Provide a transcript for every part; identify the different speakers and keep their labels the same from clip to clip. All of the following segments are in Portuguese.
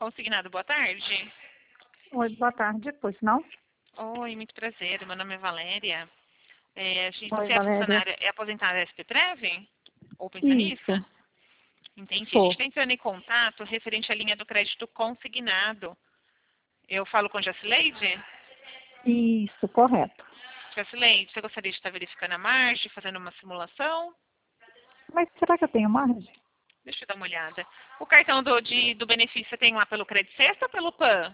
Speaker 1: Consignado, boa tarde.
Speaker 2: Oi, boa tarde, pois não?
Speaker 1: Oi, muito prazer. Meu nome é Valéria.
Speaker 2: Oi,
Speaker 1: Você é
Speaker 2: Valéria.
Speaker 1: funcionária, é aposentada da SPTrev? Ou pensionista?
Speaker 2: Isso,
Speaker 1: Entendi. A gente
Speaker 2: sou.
Speaker 1: está entrando em contato referente à linha do crédito consignado. Eu falo com Jacileide?
Speaker 2: Isso, correto.
Speaker 1: Jacileide, você gostaria de estar verificando a margem, fazendo uma simulação?
Speaker 2: Mas será que eu tenho margem?
Speaker 1: Deixa eu dar uma olhada. O cartão do benefício você tem lá pelo Credit Sexta ou pelo PAN?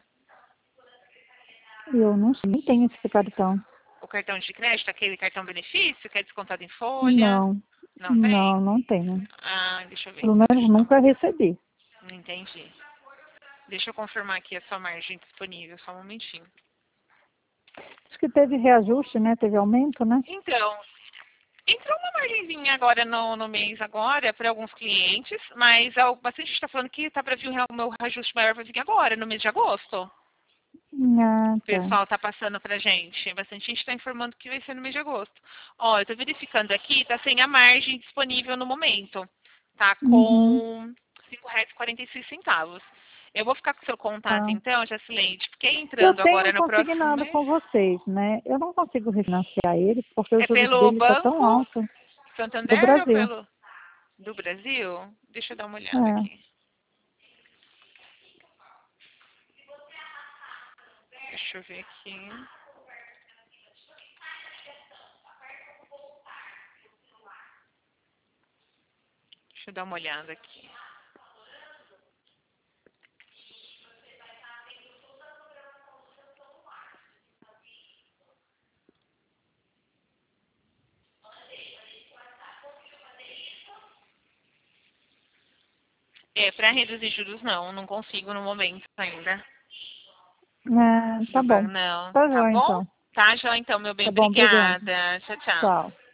Speaker 2: Eu não sei, nem tenho esse cartão.
Speaker 1: O cartão de crédito, aquele cartão benefício que é descontado em folha?
Speaker 2: Não,
Speaker 1: Não tem?
Speaker 2: não tenho.
Speaker 1: Ah, deixa eu ver
Speaker 2: Pelo
Speaker 1: então.
Speaker 2: menos nunca recebi.
Speaker 1: Entendi. Deixa eu confirmar aqui a sua margem disponível, só um momentinho.
Speaker 2: Acho que teve reajuste, né? Teve aumento, né?
Speaker 1: Então, entrou uma margenzinha agora no mês agora para alguns clientes, mas bastante gente está falando que está para vir o meu reajuste maior vai vir agora, no mês de agosto.
Speaker 2: Ah,
Speaker 1: O
Speaker 2: tá.
Speaker 1: pessoal está passando para gente. Bastante gente está informando que vai ser no mês de agosto. Ó, eu estou verificando aqui, está sem a margem disponível no momento. Tá
Speaker 2: Uhum,
Speaker 1: com R$ 5,46. Eu vou ficar com o seu contato
Speaker 2: tá.
Speaker 1: então, Jacilente, porque
Speaker 2: Eu
Speaker 1: entrando
Speaker 2: tenho
Speaker 1: agora
Speaker 2: um
Speaker 1: no próximo
Speaker 2: consignado
Speaker 1: mês,
Speaker 2: com vocês, né? Eu não consigo refinanciar ele porque o
Speaker 1: é
Speaker 2: juros
Speaker 1: pelo
Speaker 2: dele está tão
Speaker 1: Banco
Speaker 2: alto do
Speaker 1: Santander ou
Speaker 2: Brasil.
Speaker 1: pelo do Brasil? Deixa eu dar uma olhada
Speaker 2: É.
Speaker 1: aqui. Deixa eu ver aqui. Deixa eu dar uma olhada aqui. É, para reduzir juros não consigo no momento ainda.
Speaker 2: Ah, tá bom.
Speaker 1: Não,
Speaker 2: Tá
Speaker 1: tá
Speaker 2: joia,
Speaker 1: bom?
Speaker 2: então.
Speaker 1: Tá, Jó, então, meu bem,
Speaker 2: Tá bom, obrigada.
Speaker 1: obrigada. Tchau, tchau.
Speaker 2: Tchau.